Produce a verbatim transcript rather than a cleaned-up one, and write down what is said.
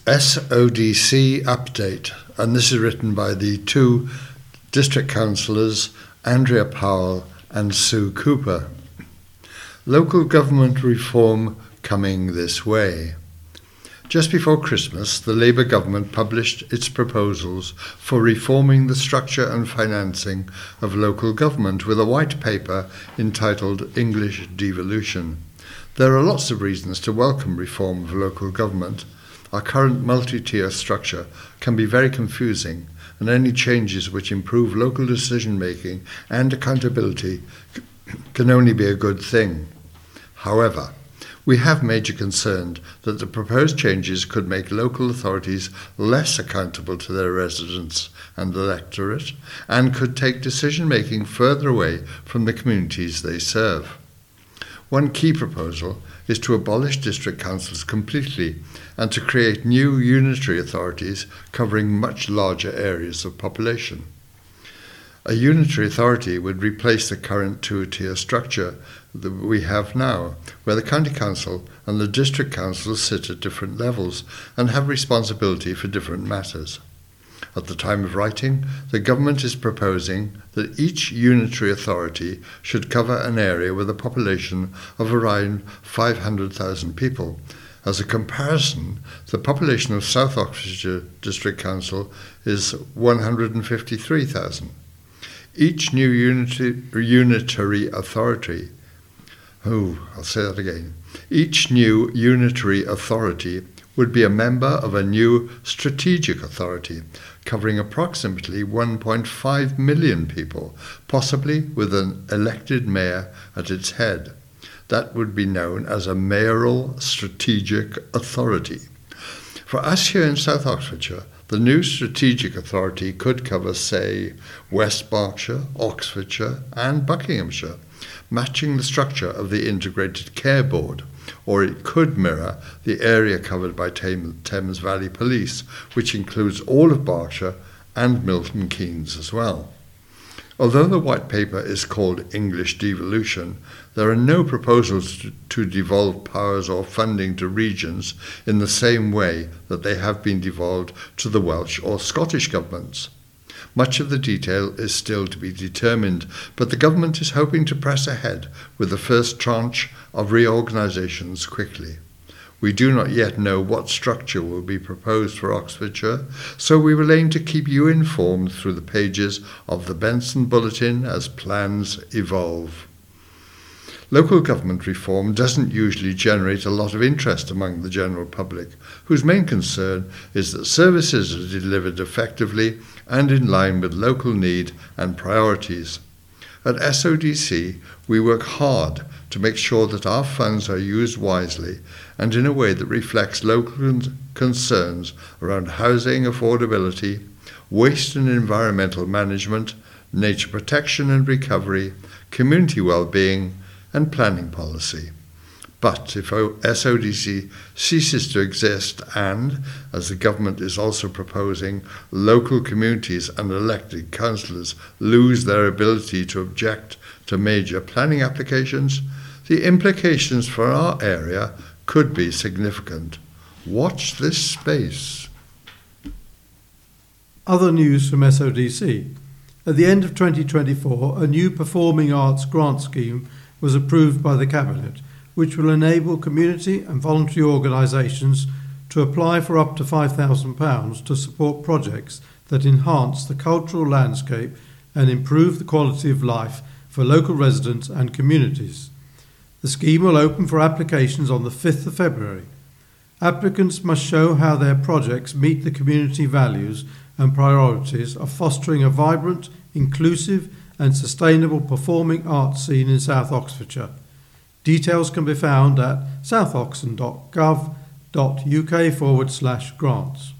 S O D C update, and this is written by the two district councillors, Andrea Powell and Sue Cooper. Local government reform coming this way. Just before Christmas, the Labour government published its proposals for reforming the structure and financing of local government with a white paper entitled English Devolution. There are lots of reasons to welcome reform of local government. Our current multi-tier structure can be very confusing, and any changes which improve local decision-making and accountability can only be a good thing. However, we have major concern that the proposed changes could make local authorities less accountable to their residents and electorate, and could take decision-making further away from the communities they serve. One key proposal is to abolish district councils completely and to create new unitary authorities covering much larger areas of population. A unitary authority would replace the current two-tier structure that we have now, where the county council and the district council sit at different levels and have responsibility for different matters. At the time of writing, the government is proposing that each unitary authority should cover an area with a population of around five hundred thousand people. As a comparison, the population of South Oxfordshire District Council is one hundred fifty-three thousand. Each new unity, unitary authority, oh, I'll say that again, each new unitary authority would be a member of a new strategic authority, covering approximately one point five million people, possibly with an elected mayor at its head. That would be known as a mayoral strategic authority. For us here in South Oxfordshire, the new strategic authority could cover, say, West Berkshire, Oxfordshire and Buckinghamshire, matching the structure of the Integrated Care Board, or it could mirror the area covered by Thames Valley Police, which includes all of Berkshire and Milton Keynes as well. Although the white paper is called English Devolution, there are no proposals to, to devolve powers or funding to regions in the same way that they have been devolved to the Welsh or Scottish governments. Much of the detail is still to be determined, but the government is hoping to press ahead with the first tranche of reorganisations quickly. We do not yet know what structure will be proposed for Oxfordshire, so we will aim to keep you informed through the pages of the Benson Bulletin as plans evolve. Local government reform doesn't usually generate a lot of interest among the general public, whose main concern is that services are delivered effectively and in line with local need and priorities. At S O D C, we work hard to make sure that our funds are used wisely and in a way that reflects local concerns around housing affordability, waste and environmental management, nature protection and recovery, community well-being, and planning policy. But if S O D C ceases to exist and, as the government is also proposing, local communities and elected councillors lose their ability to object to major planning applications, the implications for our area could be significant. Watch this space. Other news from S O D C. At the end of twenty twenty-four, a new Performing Arts grant scheme was approved by the Cabinet, which will enable community and voluntary organisations to apply for up to five thousand pounds to support projects that enhance the cultural landscape and improve the quality of life for local residents and communities. The scheme will open for applications on the fifth of February. Applicants must show how their projects meet the community values and priorities of fostering a vibrant, inclusive and sustainable performing arts scene in South Oxfordshire. Details can be found at southoxon.gov.uk forward slash grants.